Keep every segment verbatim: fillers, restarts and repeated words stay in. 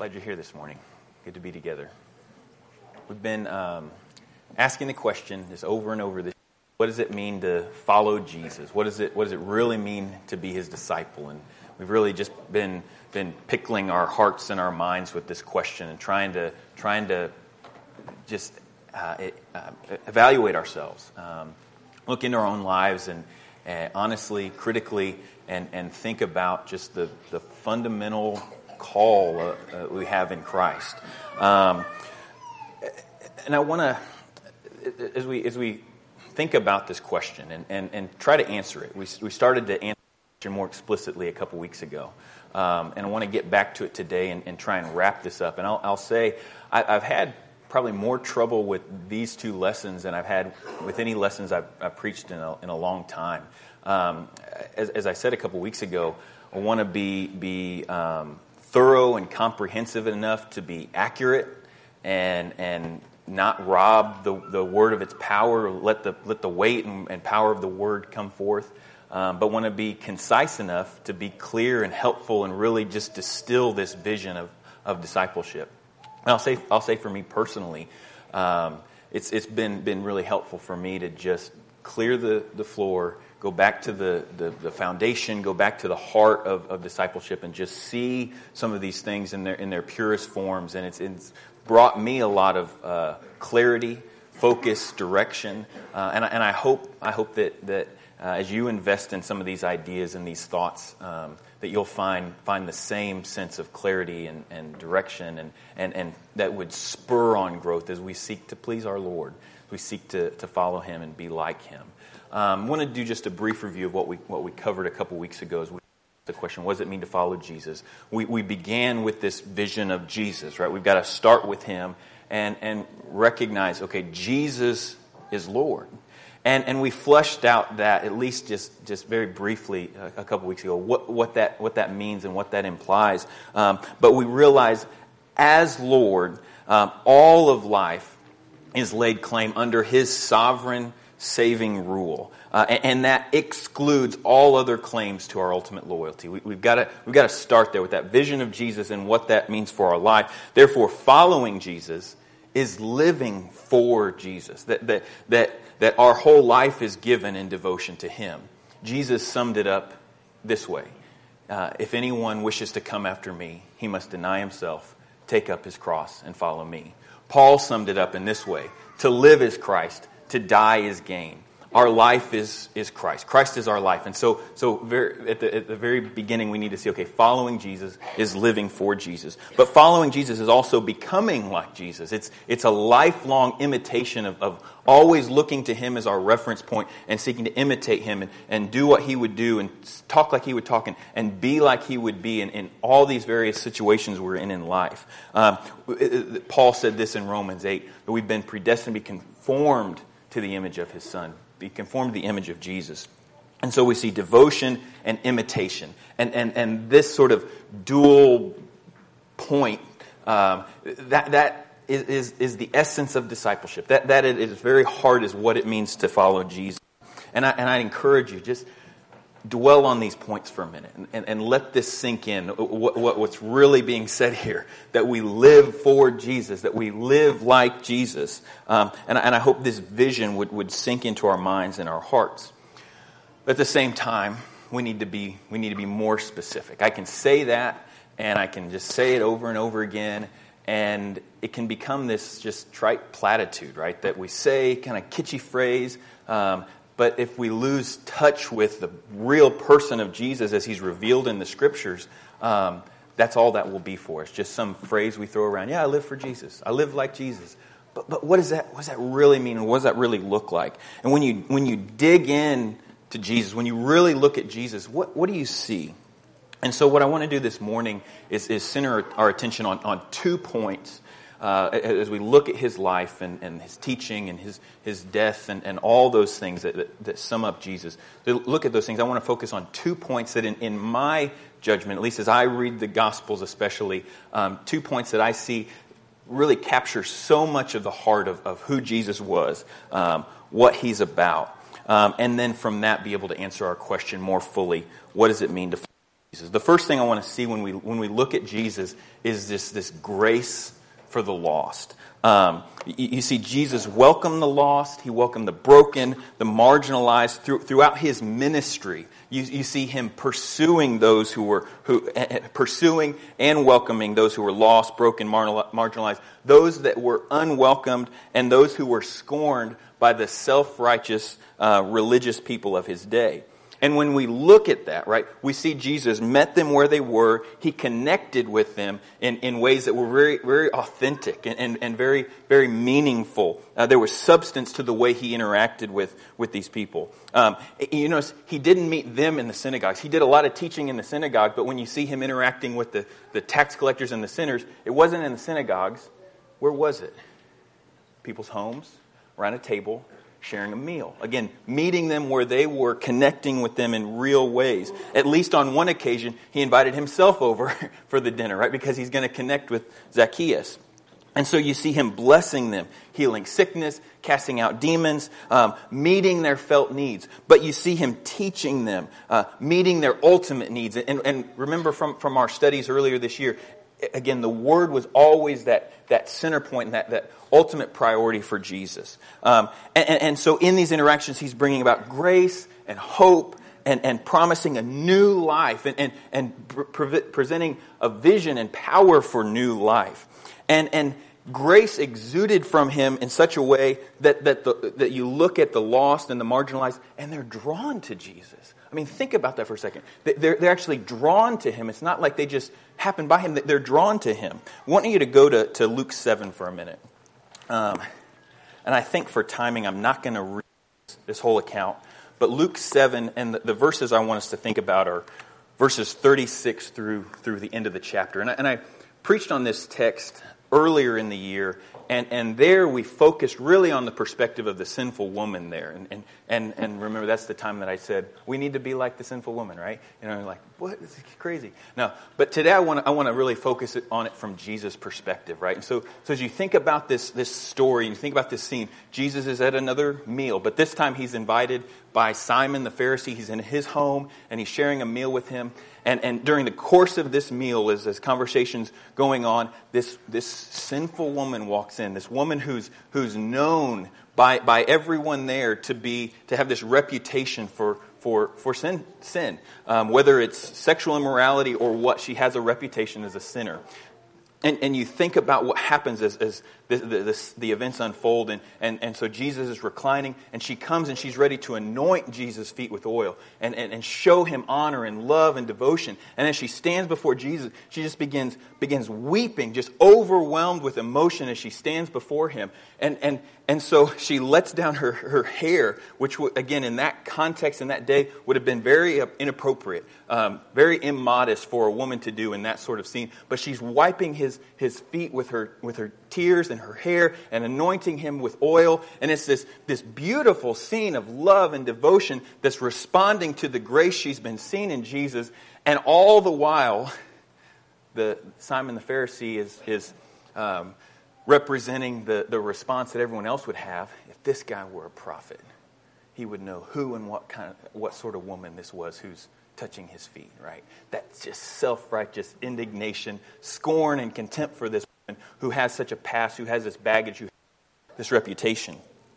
Glad you're here this morning. Good to be together. We've been um, asking the question just over and over this. What does it mean to follow Jesus? What does it What does it really mean to be His disciple? And we've really just been been pickling our hearts and our minds with this question and trying to trying to just uh, it, uh, evaluate ourselves, um, look into our own lives, and uh, honestly, critically, and and think about just the the fundamental call uh, uh, we have in Christ. Um, and I want to, as we as we think about this question and, and, and try to answer it. We we started to answer it more explicitly a couple weeks ago, um, and I want to get back to it today and, and try and wrap this up. And I'll, I'll say I, I've had probably more trouble with these two lessons than I've had with any lessons I've, I've preached in a, in a long time. Um, as, as I said a couple weeks ago, I want to be be um, thorough and comprehensive enough to be accurate and and not rob the, the word of its power, let the let the weight and, and power of the word come forth, um, but want to be concise enough to be clear and helpful and really just distill this vision of, of discipleship. And I'll say I'll say for me personally, um, it's it's been been really helpful for me to just clear the, the floor, go back to the, the, the foundation, go back to the heart of, of discipleship, and just see some of these things in their in their purest forms. And it's, it's brought me a lot of uh, clarity, focus, direction, uh, and I, and I hope I hope that that uh, as you invest in some of these ideas and these thoughts, um, that you'll find find the same sense of clarity and, and direction, and, and and that would spur on growth as we seek to please our Lord, as we seek to to follow Him and be like Him. Um, I want to do just a brief review of what we what we covered a couple weeks ago. As we the question, what does it mean to follow Jesus? We we began with this vision of Jesus, right? We've got to start with Him and and recognize, okay, Jesus is Lord. And and we fleshed out that, at least just, just very briefly a, a couple weeks ago, what, what that what that means and what that implies. Um, but we realize, as Lord, um, all of life is laid claim under His sovereign saving rule, uh, and, and that excludes all other claims to our ultimate loyalty. We, we've got to we've got to start there with that vision of Jesus and what that means for our life. Therefore, following Jesus is living for Jesus. That that that that our whole life is given in devotion to Him. Jesus summed it up this way: uh, "If anyone wishes to come after me, he must deny himself, take up his cross, and follow me." Paul summed it up in this way: "To live is Christ, to die is gain." Our life is is Christ. Christ is our life. And so so very, at, the, at the very beginning we need to see, okay, following Jesus is living for Jesus. But following Jesus is also becoming like Jesus. It's it's a lifelong imitation of, of always looking to Him as our reference point and seeking to imitate Him and, and do what He would do and talk like He would talk and, and be like He would be in, in all these various situations we're in in life. Um, Paul said this in Romans eight, that we've been predestined to be conformed to the image of His Son. Be conformed to the image of Jesus. And so we see devotion and imitation. And and, and this sort of dual point, um, that that is, is, is the essence of discipleship. That that at its very heart is what it means to follow Jesus. And I and I encourage you, just dwell on these points for a minute and, and, and let this sink in. What, what, what's really being said here, that we live for Jesus, that we live like Jesus. Um, and, and I hope this vision would, would sink into our minds and our hearts. But at the same time, we need to be we need to be more specific. I can say that, and I can just say it over and over again, and it can become this just trite platitude, right? That we say, kind of kitschy phrase. Um, But if we lose touch with the real person of Jesus as He's revealed in the Scriptures, um, that's all that will be for us. Just some phrase we throw around. Yeah, I live for Jesus. I live like Jesus. But but what does that what does that really mean? And what does that really look like? And when you when you dig in to Jesus, when you really look at Jesus, what what do you see? And so what I want to do this morning is, is center our attention on, on two points. Uh, as we look at His life and, and His teaching and His His death and, and all those things that, that, that sum up Jesus, to look at those things, I want to focus on two points that in, in my judgment, at least as I read the Gospels especially, um, two points that I see really capture so much of the heart of, of who Jesus was, um, what He's about. Um, and then from that be able to answer our question more fully, what does it mean to follow The first thing I want to see when we when we look at Jesus is this, this grace for the lost. Um, you, you see, Jesus welcomed the lost. He welcomed the broken, the marginalized through, throughout his ministry. You, you see him pursuing those who were who uh, pursuing and welcoming those who were lost, broken, marginalized, those that were unwelcomed, and those who were scorned by the self-righteous uh, religious people of his day. And when we look at that, right, we see Jesus met them where they were. He connected with them in, in ways that were very, very authentic and, and, and very, very meaningful. Uh, there was substance to the way he interacted with, with these people. Um, you notice he didn't meet them in the synagogues. He did a lot of teaching in the synagogue, but when you see him interacting with the, the tax collectors and the sinners, it wasn't in the synagogues. Where was it? People's homes, around a table, sharing a meal. Again, meeting them where they were, connecting with them in real ways. At least on one occasion, he invited himself over for the dinner, right? Because he's going to connect with Zacchaeus. And so you see him blessing them, healing sickness, casting out demons, um, meeting their felt needs. But you see him teaching them, uh, meeting their ultimate needs. And, and remember from, from our studies earlier this year, again, the Word was always that, that center point and that, that ultimate priority for Jesus. Um, and, and, and so in these interactions, he's bringing about grace and hope and, and promising a new life and, and, and pre- presenting a vision and power for new life. And, and grace exuded from him in such a way that, that, the, that you look at the lost and the marginalized and they're drawn to Jesus. I mean, think about that for a second. They're, they're actually drawn to him. It's not like they just happen by him. They're drawn to him. I want you to go to, to Luke seven for a minute. Um, and I think for timing, I'm not going to read this whole account. But Luke seven, and the, the verses I want us to think about are verses thirty-six through through the end of the chapter. And I, and I preached on this text earlier in the year, and, and there we focused really on the perspective of the sinful woman there. And, and and and remember, that's the time that I said, we need to be like the sinful woman, right? You know, like, what? This is crazy. No, but today I want to I want to really focus it on it from Jesus' perspective, right? And so, so as you think about this, this story, and you think about this scene, Jesus is at another meal, but this time he's invited by Simon the Pharisee. He's in his home, and he's sharing a meal with him. And, and during the course of this meal, as, as conversations going on, this, this sinful woman walks in. This woman who's who's known by by everyone there to be to have this reputation for for for sin sin, um, whether it's sexual immorality or what. She has a reputation as a sinner. And, and you think about what happens as, as the, the, the, the events unfold. And, and, and so Jesus is reclining, and she comes and she's ready to anoint Jesus' feet with oil and, and, and show him honor and love and devotion. And as she stands before Jesus, she just begins begins weeping, just overwhelmed with emotion as she stands before him. And and and so she lets down her, her hair, which, again, in that context, in that day, would have been very inappropriate, um, very immodest for a woman to do in that sort of scene. But she's wiping his, his feet with her with her tears and her hair and anointing him with oil. And it's this, this beautiful scene of love and devotion that's responding to the grace she's been seeing in Jesus. And all the while, the Simon the Pharisee is... is um, representing the, the response that everyone else would have. If this guy were a prophet, he would know who and what kind of, what sort of woman this was who's touching his feet, right? That's just self-righteous indignation, scorn and contempt for this woman who has such a past, who has this baggage, who has this reputation.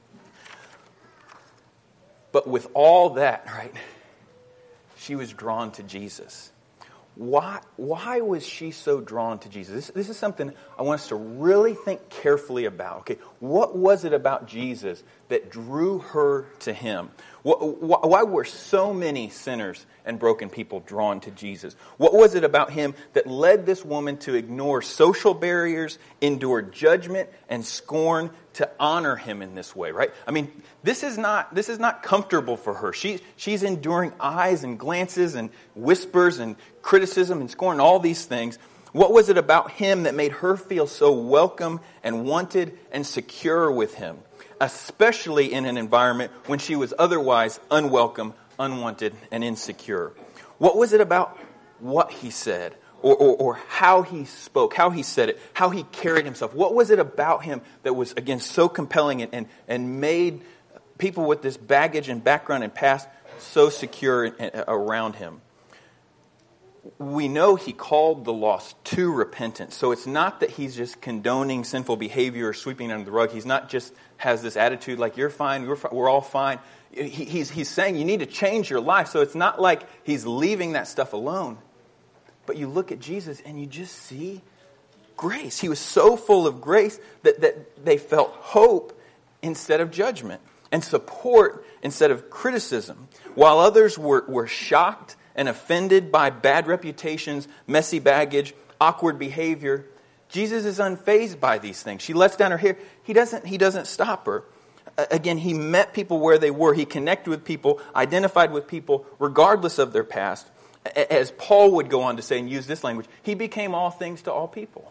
But with all that, right, she was drawn to Jesus. Why, why was she so drawn to Jesus? This, this is something I want us to really think carefully about. Okay, what was it about Jesus that drew her to him? What, why were so many sinners and broken people drawn to Jesus? What was it about him that led this woman to ignore social barriers, endure judgment and scorn, to honor him in this way, right? I mean, this is not this is not comfortable for her. She she's enduring eyes and glances and whispers and criticism and scorn, all these things. What was it about him that made her feel so welcome and wanted and secure with him, especially in an environment when she was otherwise unwelcome, unwanted, and insecure? What was it about what he said? Or, or, or how he spoke, how he said it, how he carried himself? What was it about him that was, again, so compelling and, and, and made people with this baggage and background and past so secure around him? we know he called the lost to repentance. So it's not that he's just condoning sinful behavior or sweeping it under the rug. He's not just has this attitude like, you're fine, we're, we're all fine. He, he's, he's saying you need to change your life. So it's not like he's leaving that stuff alone. But you look at Jesus and you just see grace. He was so full of grace that, that they felt hope instead of judgment, and support instead of criticism. While others were, were shocked and offended by bad reputations, messy baggage, awkward behavior, Jesus is unfazed by these things. She lets down her hair. He doesn't, he doesn't stop her. Again, he met people where they were. He connected with people, identified with people, regardless of their past. As Paul would go on to say and use this language, he became all things to all people.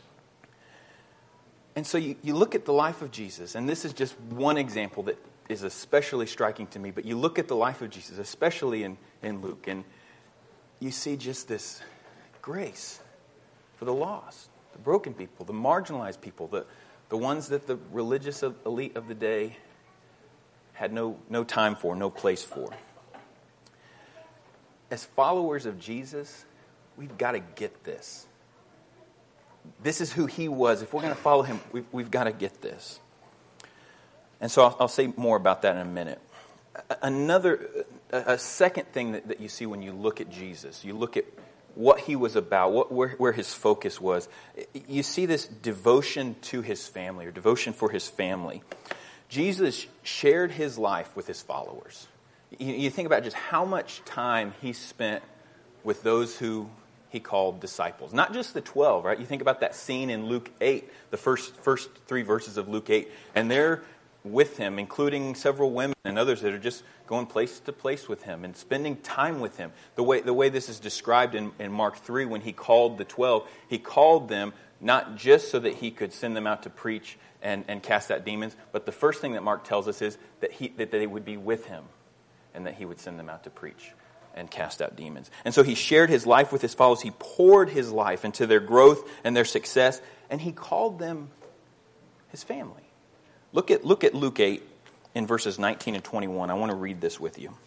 And so you, you look at the life of Jesus, and this is just one example that is especially striking to me, but you look at the life of Jesus, especially in, in Luke, and you see just this grace for the lost, the broken people, the marginalized people, the, the ones that the religious elite of the day had no, no time for, no place for. As followers of Jesus, we've got to get this. This is who he was. If we're going to follow him, we've, we've got to get this. And so I'll, I'll say more about that in a minute. Another, a second thing that, that you see when you look at Jesus, you look at what he was about, what, where, where his focus was. You see this devotion to his family, or devotion for his family. Jesus shared his life with his followers. You, you think about just how much time he spent with those who he called disciples. Not just the twelve, right? You think about that scene in Luke eight, the first first three verses of Luke eight, and they're with him, including several women and others that are just going place to place with him and spending time with him. The way the way this is described in, in Mark three, when he called the twelve, he called them not just so that he could send them out to preach and, and cast out demons, but the first thing that Mark tells us is that he that they would be with him and that he would send them out to preach and cast out demons. And so he shared his life with his followers. He poured his life into their growth and their success, and he called them his family. Look at look at Luke eight in verses nineteen and twenty-one. I want to read this with you.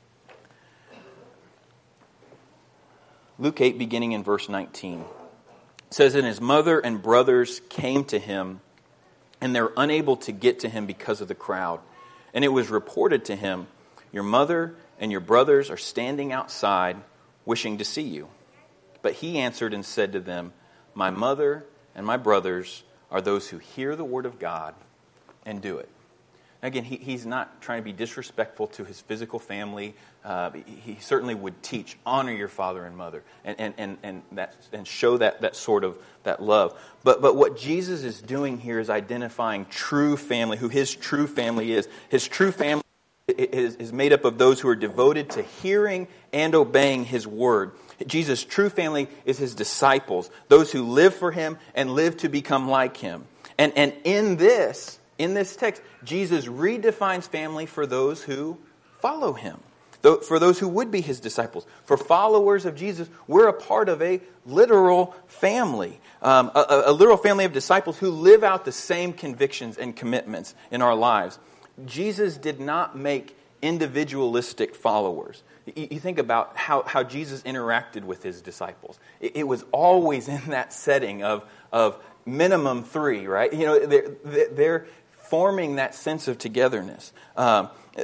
Luke eight, beginning in verse nineteen. It says, "And his mother and brothers came to him, and they were unable to get to him because of the crowd. And it was reported to him, 'Your mother and your brothers are standing outside, wishing to see you.' But he answered and said to them, 'My mother and my brothers are those who hear the word of God and do it.'" Again, he, he's not trying to be disrespectful to his physical family. Uh, he certainly would teach, honor your father and mother, and and and and, that, and show that that sort of that love. But but what Jesus is doing here is identifying true family, who his true family is. His true family is, is made up of those who are devoted to hearing and obeying his word. Jesus' true family is his disciples, those who live for him and live to become like him. And and in this. In this text, Jesus redefines family for those who follow him, for those who would be his disciples. For followers of Jesus, we're a part of a literal family, um, a, a literal family of disciples who live out the same convictions and commitments in our lives. Jesus did not make individualistic followers. You, you think about how, how Jesus interacted with his disciples. It, it was always in that setting of, of minimum three, right? You know, they're, they're forming that sense of togetherness. Um,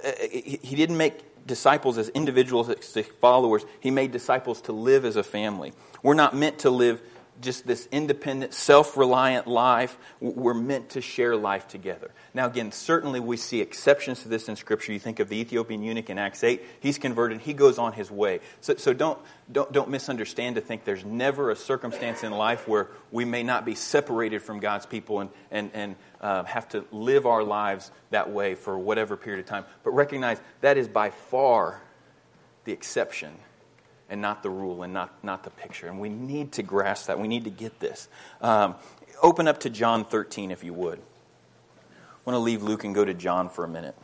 he didn't make disciples as individualistic followers. He made disciples to live as a family. We're not meant to live just this independent, self-reliant life. We're meant to share life together. Now again, certainly we see exceptions to this in Scripture. You think of the Ethiopian eunuch in Acts eight. He's converted. He goes on his way. So, so don't, don't, don't misunderstand to think there's never a circumstance in life where we may not be separated from God's people and, and, and uh, have to live our lives that way for whatever period of time. But recognize that is by far the exception and not the rule, and not, not the picture. And we need to grasp that. We need to get this. Um, open up to John thirteen, if you would. I want to leave Luke and go to John for a minute.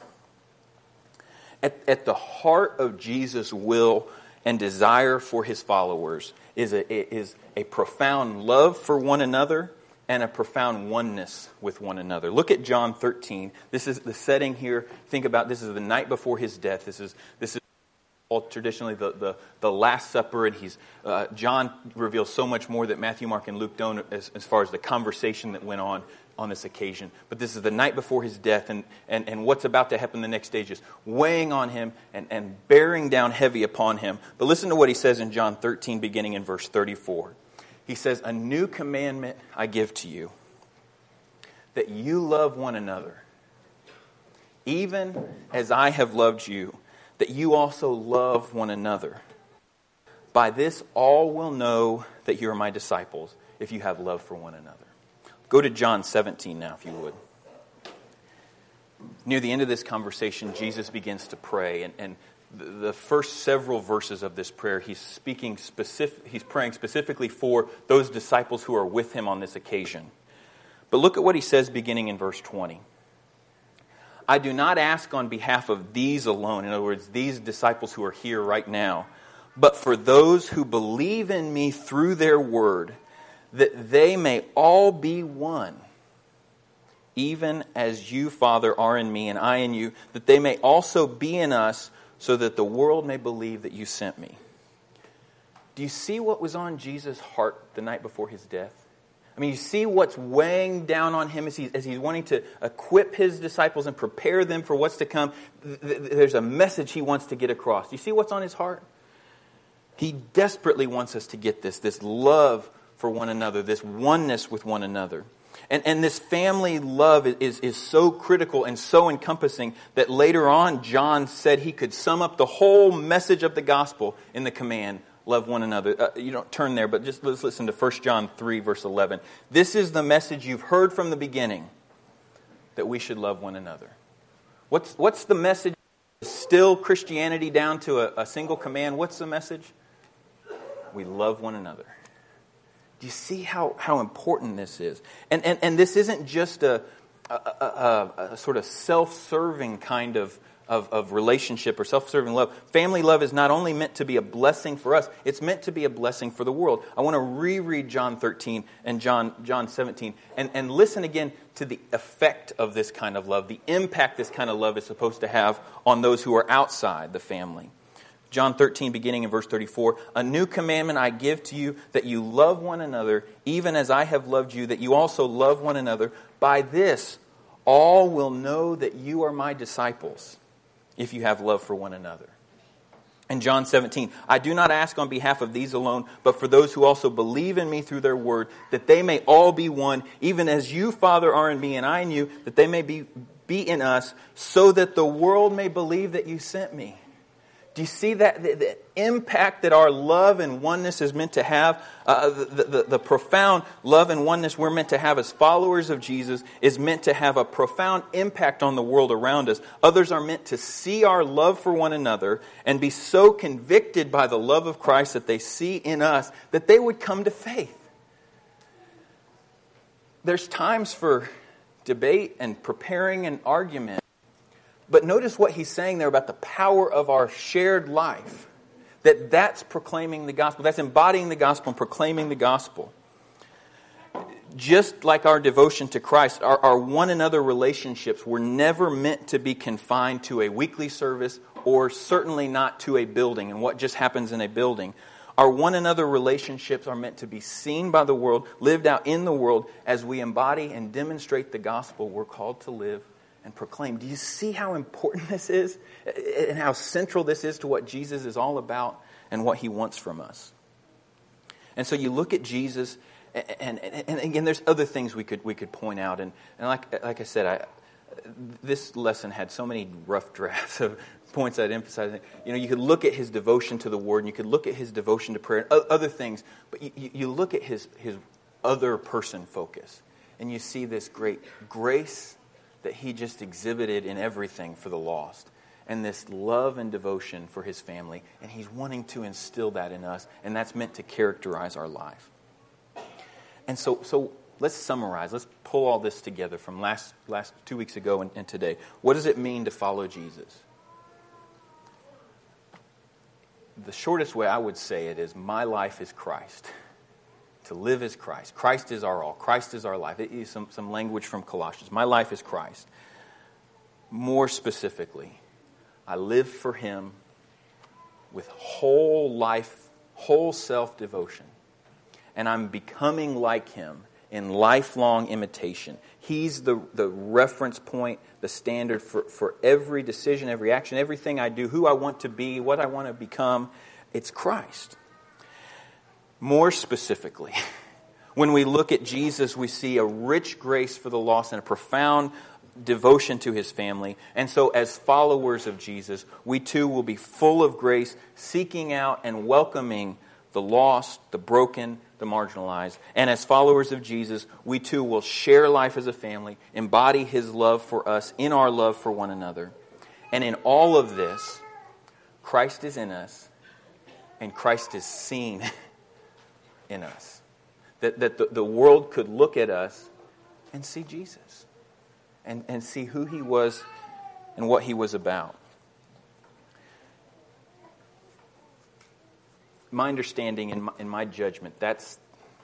At, at the heart of Jesus' will and desire for his followers is a, is a profound love for one another and a profound oneness with one another. Look at John thirteen. This is the setting here. Think about this is the night before his death. This is this is called traditionally the, the, the Last Supper, and he's uh, John reveals so much more that Matthew, Mark, and Luke don't as, as far as the conversation that went on on this occasion. But this is the night before his death, and, and, and what's about to happen the next stage is weighing on him and, and bearing down heavy upon him. But listen to what he says in John thirteen, beginning in verse thirty-four. He says, "A new commandment I give to you, that you love one another, even as I have loved you, that you also love one another. By this all will know that you are my disciples, if you have love for one another." Go to John seventeen now, if you would. Near the end of this conversation, Jesus begins to pray, and, and the first several verses of this prayer, he's speaking specific, he's praying specifically for those disciples who are with him on this occasion. But look at what he says beginning in verse twenty. "I do not ask on behalf of these alone," in other words, these disciples who are here right now, "but for those who believe in me through their word, that they may all be one, even as you, Father, are in me and I in you, that they may also be in us, so that the world may believe that you sent me." Do you see what was on Jesus' heart the night before his death? I mean, you see what's weighing down on him as, he, as he's wanting to equip his disciples and prepare them for what's to come. There's a message he wants to get across. Do you see what's on his heart? He desperately wants us to get this, this love for one another, this oneness with one another. And, and this family love is, is so critical and so encompassing that later on John said he could sum up the whole message of the gospel in the command, love one another. Uh, you don't turn there, but just let's listen to First John three, verse eleven. "This is the message you've heard from the beginning, that we should love one another." What's, what's the message? Still Christianity down to a, a single command. What's the message? We love one another. Do you see how, how important this is? And, and and this isn't just a, a, a, a sort of self-serving kind of, of, of relationship or self-serving love. Family love is not only meant to be a blessing for us, it's meant to be a blessing for the world. I want to reread John thirteen and John, John seventeen and, and listen again to the effect of this kind of love, the impact this kind of love is supposed to have on those who are outside the family. John thirteen, beginning in verse thirty-four, "A new commandment I give to you, that you love one another, even as I have loved you, that you also love one another. By this, all will know that you are my disciples, if you have love for one another." And John seventeen, "I do not ask on behalf of these alone, but for those who also believe in me through their word, that they may all be one, even as you, Father, are in me and I in you, that they may be, be in us, so that the world may believe that you sent me." Do you see that the, the impact that our love and oneness is meant to have? Uh, the, the, the profound love and oneness we're meant to have as followers of Jesus is meant to have a profound impact on the world around us. Others are meant to see our love for one another and be so convicted by the love of Christ that they see in us that they would come to faith. There's times for debate and preparing an argument. But notice what he's saying there about the power of our shared life. That that's proclaiming the gospel. That's embodying the gospel and proclaiming the gospel. Just like our devotion to Christ, our, our one another relationships were never meant to be confined to a weekly service or certainly not to a building and what just happens in a building. Our one another relationships are meant to be seen by the world, lived out in the world as we embody and demonstrate the gospel we're called to live and proclaim. Do you see how important this is and how central this is to what Jesus is all about and what he wants from us? And so you look at Jesus, and, and, and again, there's other things we could we could point out. And, and like like I said, I, this lesson had so many rough drafts of points I'd emphasize. You know, you could look at his devotion to the Word, and you could look at his devotion to prayer, and other things. But you, you look at his his other person focus, and you see this great grace that he just exhibited in everything for the lost, and this love and devotion for his family, and he's wanting to instill that in us, and that's meant to characterize our life. And so, so let's summarize. Let's pull all this together from last last two weeks ago and, and today. What does it mean to follow Jesus? The shortest way I would say it is, my life is Christ. To live is Christ. Christ is our all. Christ is our life. It is some, some language from Colossians. My life is Christ. More specifically, I live for him with whole life, whole self-devotion. And I'm becoming like him in lifelong imitation. He's the, the reference point, the standard for, for every decision, every action, everything I do, who I want to be, what I want to become. It's Christ. More specifically, when we look at Jesus, we see a rich grace for the lost and a profound devotion to his family. And so as followers of Jesus, we too will be full of grace, seeking out and welcoming the lost, the broken, the marginalized. And as followers of Jesus, we too will share life as a family, embody his love for us in our love for one another. And in all of this, Christ is in us, and Christ is seen in us. That, that the, the world could look at us and see Jesus, and, and see who he was and what he was about. My understanding and my, in my judgment, that's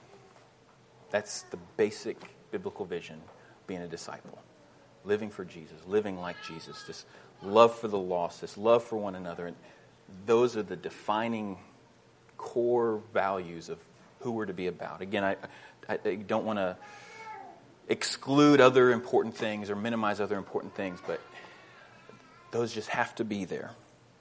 that's the basic biblical vision, being a disciple. Living for Jesus, living like Jesus, this love for the lost, this love for one another. And those are the defining core values of who we're to be about. Again, I, I, I don't want to exclude other important things or minimize other important things, but those just have to be there.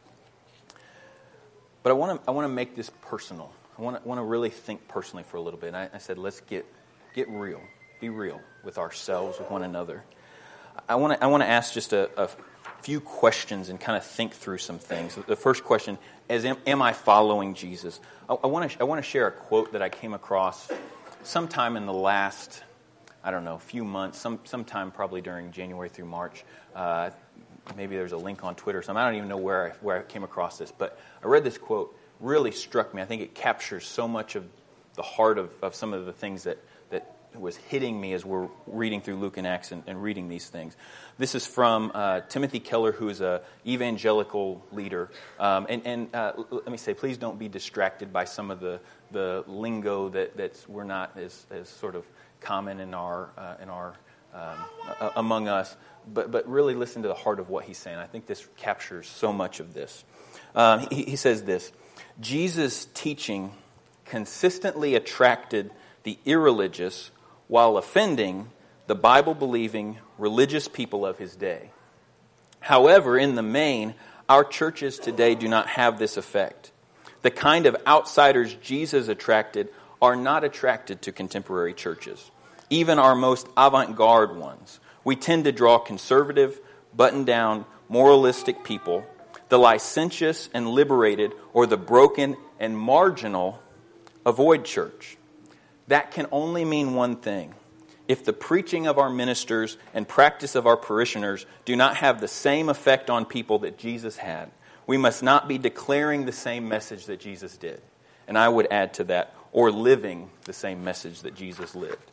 But I want to I want to make this personal. I want to want to really think personally for a little bit. And I, I said, let's get get real, be real with ourselves, with one another. I want to I want to ask just a, a few questions and kind of think through some things. The first question is, am, am I following Jesus? I, I want to I want to share a quote that I came across sometime in the last, I don't know, few months, some sometime probably during January through March. Uh, Maybe there's a link on Twitter or something. I don't even know where I, where I came across this. But I read this quote, really struck me. I think it captures so much of the heart of, of some of the things that, that was hitting me as we're reading through Luke and Acts and, and reading these things. This is from uh, Timothy Keller, who is an evangelical leader. Um, and and uh, let me say, please don't be distracted by some of the, the lingo that that's, we're not as, as sort of common in our uh, in our um, among us. But but really listen to the heart of what he's saying. I think this captures so much of this. Um, he, he says this: Jesus' teaching consistently attracted the irreligious while offending the Bible-believing religious people of his day. However, in the main, our churches today do not have this effect. The kind of outsiders Jesus attracted are not attracted to contemporary churches, even our most avant-garde ones. We tend to draw conservative, buttoned-down, moralistic people. The licentious and liberated, or the broken and marginal, avoid church. That can only mean one thing. If the preaching of our ministers and practice of our parishioners do not have the same effect on people that Jesus had, we must not be declaring the same message that Jesus did. And I would add to that, or living the same message that Jesus lived.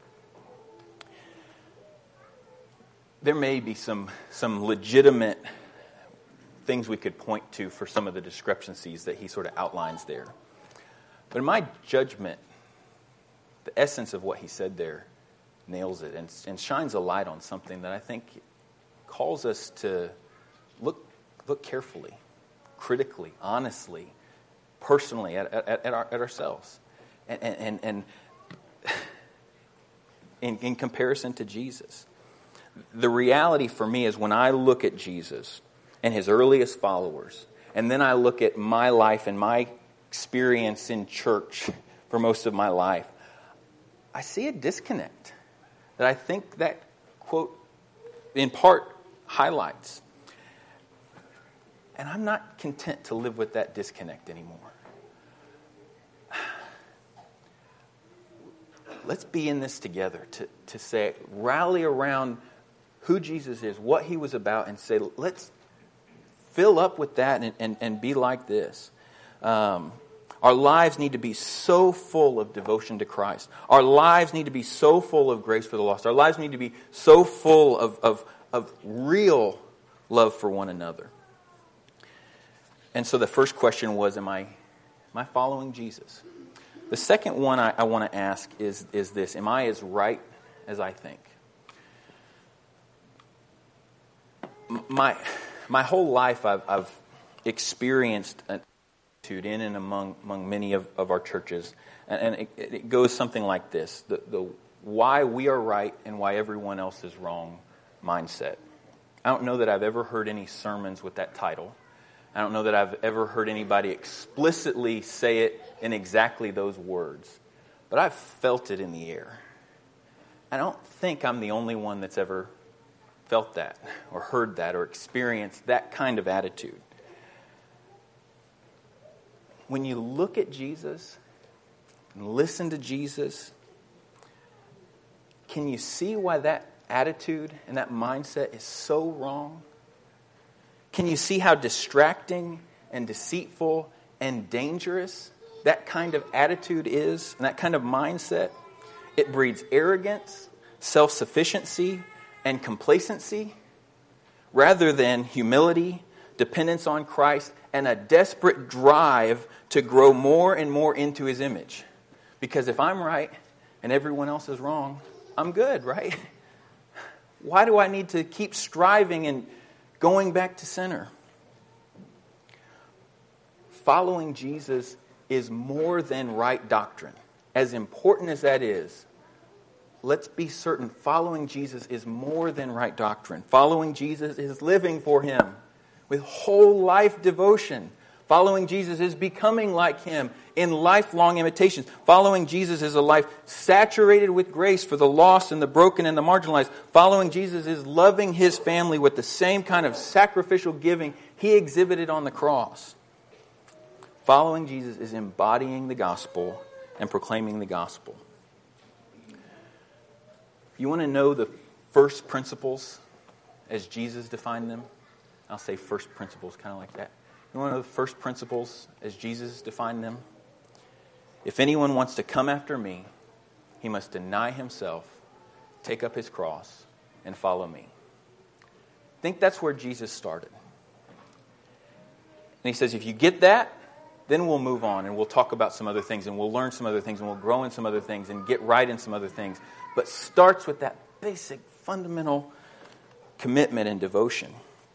There may be some some legitimate things we could point to for some of the discrepancies that he sort of outlines there. But in my judgment, the essence of what he said there nails it and, and shines a light on something that I think calls us to look look carefully, critically, honestly, personally at, at, at, our, at ourselves. And, and, and in, in comparison to Jesus. The reality for me is when I look at Jesus and his earliest followers, and then I look at my life and my experience in church for most of my life, I see a disconnect that I think that quote in part highlights. And I'm not content to live with that disconnect anymore. Let's be in this together to, to say, rally around who Jesus is, what he was about, and say, let's fill up with that and, and, and be like this. Um, our lives need to be so full of devotion to Christ. Our lives need to be so full of grace for the lost. Our lives need to be so full of, of, of real love for one another. And so the first question was, am I, am I following Jesus? The second one I, I want to ask is, is this: am I as right as I think? My my whole life I've, I've experienced a in and among among many of, of our churches. And, and it, it goes something like this: the, the why we are right and why everyone else is wrong mindset. I don't know that I've ever heard any sermons with that title. I don't know that I've ever heard anybody explicitly say it in exactly those words. But I've felt it in the air. I don't think I'm the only one that's ever felt that or heard that or experienced that kind of attitude. When you look at Jesus and listen to Jesus, can you see why that attitude and that mindset is so wrong? Can you see how distracting and deceitful and dangerous that kind of attitude is and that kind of mindset? It breeds arrogance, self-sufficiency, and complacency rather than humility, dependence on Christ, and a desperate drive to grow more and more into His image. Because if I'm right and everyone else is wrong, I'm good, right? Why do I need to keep striving and going back to center? Following Jesus is more than right doctrine. As important as that is, let's be certain following Jesus is more than right doctrine. Following Jesus is living for Him with whole life devotion. Following Jesus is becoming like Him in lifelong imitations. Following Jesus is a life saturated with grace for the lost and the broken and the marginalized. Following Jesus is loving His family with the same kind of sacrificial giving He exhibited on the cross. Following Jesus is embodying the gospel and proclaiming the gospel. If you want to know the first principles as Jesus defined them, I'll say first principles, kind of like that. You want to know the first principles as Jesus defined them? If anyone wants to come after me, he must deny himself, take up his cross, and follow me. I think that's where Jesus started. And He says, if you get that, then we'll move on and we'll talk about some other things and we'll learn some other things and we'll grow in some other things and get right in some other things. But starts with that basic, fundamental commitment and devotion.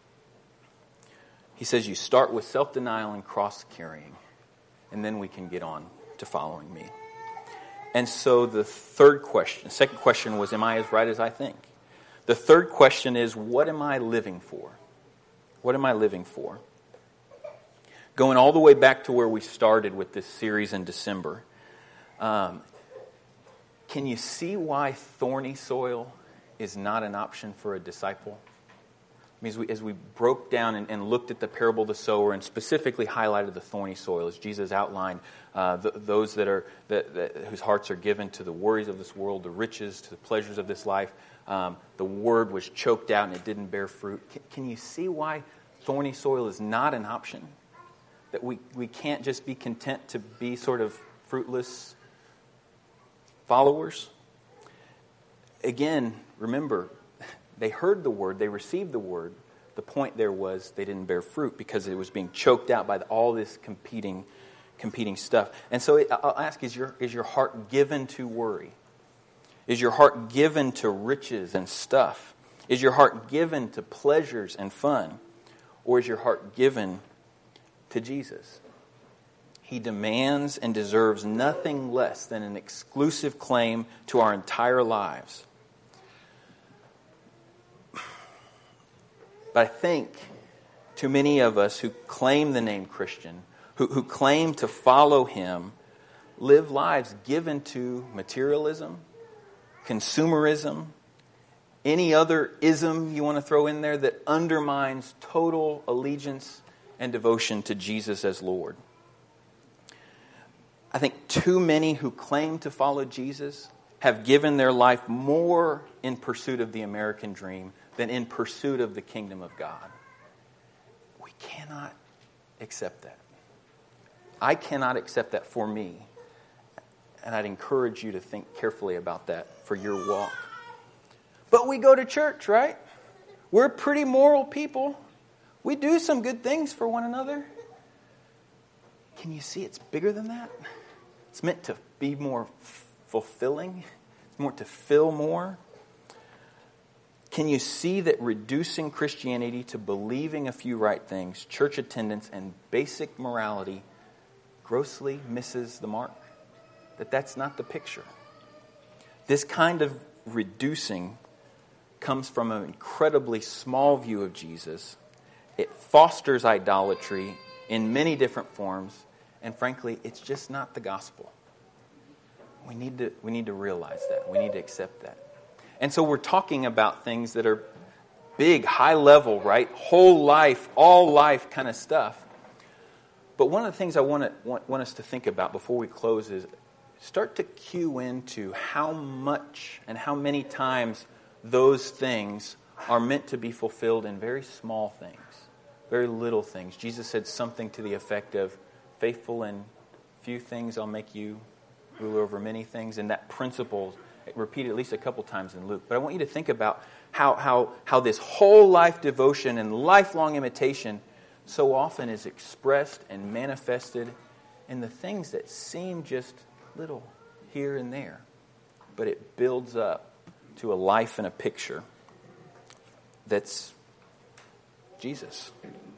He says you start with self-denial and cross-carrying, and then we can get on to following me. And so the third question, the second question was, am I as right as I think? The third question is, what am I living for? What am I living for? Going all the way back to where we started with this series in December, um, can you see why thorny soil is not an option for a disciple? I mean, as we, as we broke down and, and looked at the parable of the sower and specifically highlighted the thorny soil, as Jesus outlined uh, the, those that are that, that, whose hearts are given to the worries of this world, the riches, to the pleasures of this life, um, the word was choked out and it didn't bear fruit. Can, can you see why thorny soil is not an option? That we, we can't just be content to be sort of fruitless followers? Again, remember, they heard the word, they received the word. The point there was they didn't bear fruit because it was being choked out by all this competing competing stuff. And so it, I'll ask, is your, is your heart given to worry? Is your heart given to riches and stuff? Is your heart given to pleasures and fun? Or is your heart given to Jesus? He demands and deserves nothing less than an exclusive claim to our entire lives. But I think too many of us who claim the name Christian, who, who claim to follow Him, live lives given to materialism, consumerism, any other ism you want to throw in there that undermines total allegiance and devotion to Jesus as Lord. I think too many who claim to follow Jesus have given their life more in pursuit of the American dream than in pursuit of the kingdom of God. We cannot accept that. I cannot accept that for me. And I'd encourage you to think carefully about that for your walk. But we go to church, right? We're pretty moral people. We do some good things for one another. Can you see it's bigger than that? It's meant to be more f- fulfilling. It's meant to fill more. Can you see that reducing Christianity to believing a few right things, church attendance, and basic morality grossly misses the mark? That that's not the picture. This kind of reducing comes from an incredibly small view of Jesus. It fosters idolatry in many different forms, and frankly, it's just not the gospel. We need to we need to realize that. We need to accept that. And so we're talking about things that are big, high level, right? Whole life, all life kind of stuff. But one of the things I want to want, want us to think about before we close is start to cue into how much and how many times those things are meant to be fulfilled in very small things, very little things. Jesus said something to the effect of, faithful in few things, I'll make you ruler over many things. And that principle, repeated at least a couple times in Luke. But I want you to think about how, how, how this whole life devotion and lifelong imitation so often is expressed and manifested in the things that seem just little here and there. But it builds up to a life and a picture that's Jesus.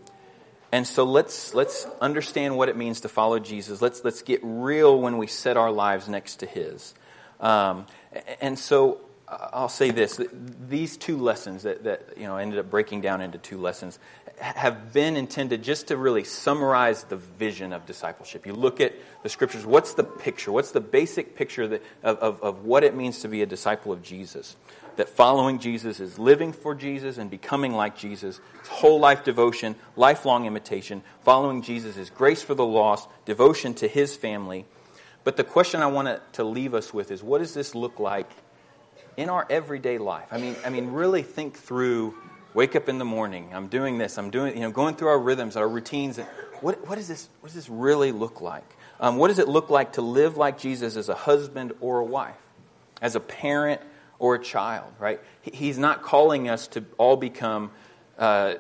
And so let's let's understand what it means to follow Jesus. Let's let's get real when we set our lives next to His. Um, and so I'll say this: these two lessons that, that you know ended up breaking down into two lessons have been intended just to really summarize the vision of discipleship. You look at the Scriptures. What's the picture? What's the basic picture that, of, of of what it means to be a disciple of Jesus? That following Jesus is living for Jesus and becoming like Jesus. It's whole life devotion, lifelong imitation. Following Jesus is grace for the lost, devotion to His family. But the question I want to leave us with is, what does this look like in our everyday life? I mean, I mean, really think through. Wake up in the morning. I'm doing this. I'm doing, you know, going through our rhythms, our routines. What, what does this? What does this really look like? Um, what does it look like to live like Jesus as a husband or a wife, as a parent or a child? Right? He's not calling us to all become uh,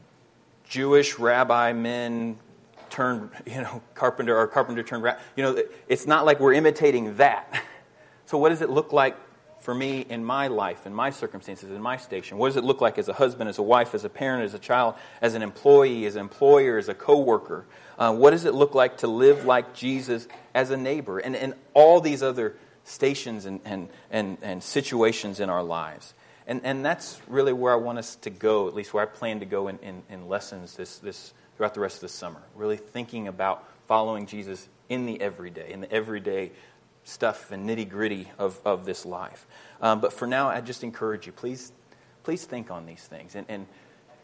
Jewish rabbi men turned, you know, carpenter or carpenter turned rabbi. You know, it's not like we're imitating that. So, what does it look like for me in my life, in my circumstances, in my station? What does it look like as a husband, as a wife, as a parent, as a child, as an employee, as an employer, as a coworker? Uh, what does it look like to live like Jesus as a neighbor? And, and all these other stations and, and, and, and situations in our lives. And, and that's really where I want us to go, at least where I plan to go in, in, in lessons this, this throughout the rest of the summer. Really thinking about following Jesus in the everyday, in the everyday stuff and nitty-gritty of, of this life. Um, but for now, I just encourage you, please please think on these things and, and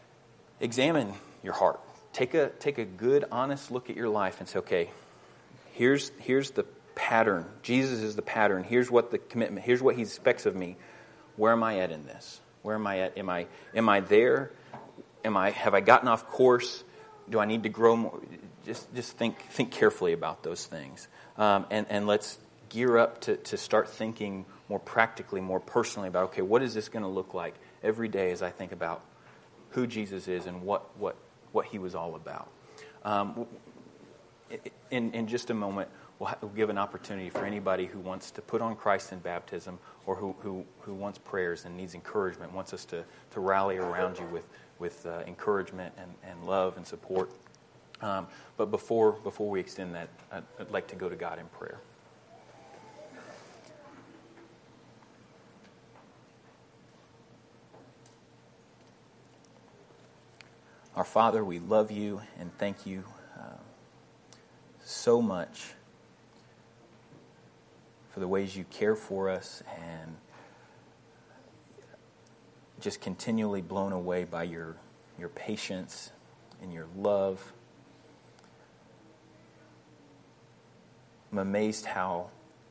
examine your heart. Take a take a good, honest look at your life and say, okay, here's here's the pattern. Jesus is the pattern. Here's what the commitment, here's what He expects of me. Where am I at in this? Where am I at? Am I am I there? Am I have I gotten off course? Do I need to grow more? Just just think think carefully about those things. Um, and, and let's gear up to, to start thinking more practically, more personally about, okay, what is this going to look like every day as I think about who Jesus is and what what, what He was all about. Um, in, in just a moment, we'll, ha- we'll give an opportunity for anybody who wants to put on Christ in baptism or who, who, who wants prayers and needs encouragement, wants us to, to rally around you with, with uh, encouragement and, and love and support. Um, but before before we extend that, I'd, I'd like to go to God in prayer. Our Father, we love You and thank You uh, so much for the ways You care for us, and just continually blown away by Your Your patience and Your love. I'm amazed how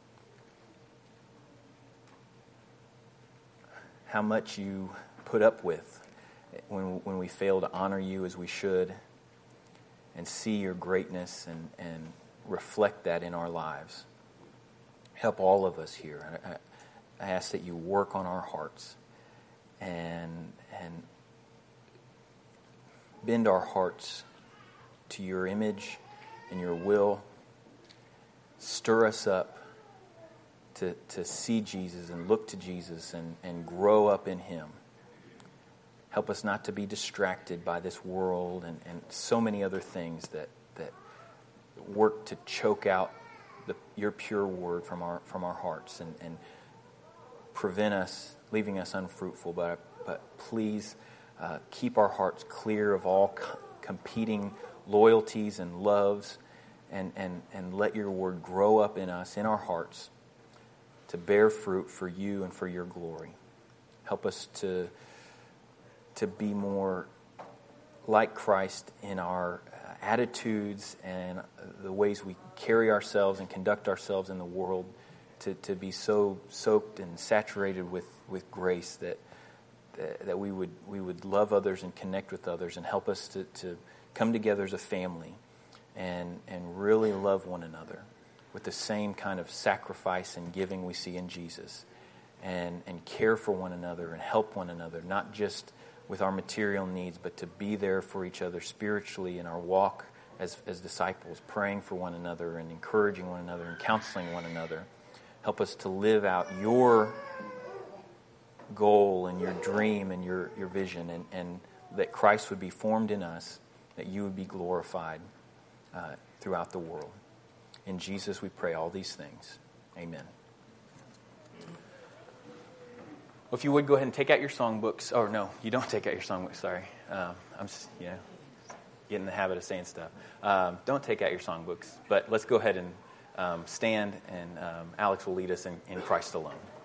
how much You put up with when when we fail to honor You as we should and see Your greatness and, and reflect that in our lives. Help all of us here. I, I ask that You work on our hearts and and bend our hearts to Your image and Your will. Stir us up to, to see Jesus and look to Jesus and, and grow up in Him. Help us not to be distracted by this world and, and so many other things that, that work to choke out the, your pure word from our from our hearts and, and prevent us, leaving us unfruitful. But, but please uh, keep our hearts clear of all co- competing loyalties and loves, and, and, and let your word grow up in us, in our hearts, to bear fruit for you and for your glory. Help us to, to be more like Christ in our attitudes and the ways we carry ourselves and conduct ourselves in the world, to, to be so soaked and saturated with, with grace that, that that we would we would love others and connect with others, and help us to, to come together as a family and and really love one another with the same kind of sacrifice and giving we see in Jesus, and and care for one another and help one another, not just with our material needs, but to be there for each other spiritually in our walk as as disciples, praying for one another and encouraging one another and counseling one another. Help us to live out your goal and your dream and your, your vision, and, and that Christ would be formed in us, that you would be glorified uh, throughout the world. In Jesus we pray all these things. Amen. Well, if you would go ahead and take out your songbooks. Oh, no, you don't take out your songbooks, sorry. Um, I'm just, you know, getting in the habit of saying stuff. Um, don't take out your songbooks, but let's go ahead and um, stand, and um, Alex will lead us in, in Christ alone.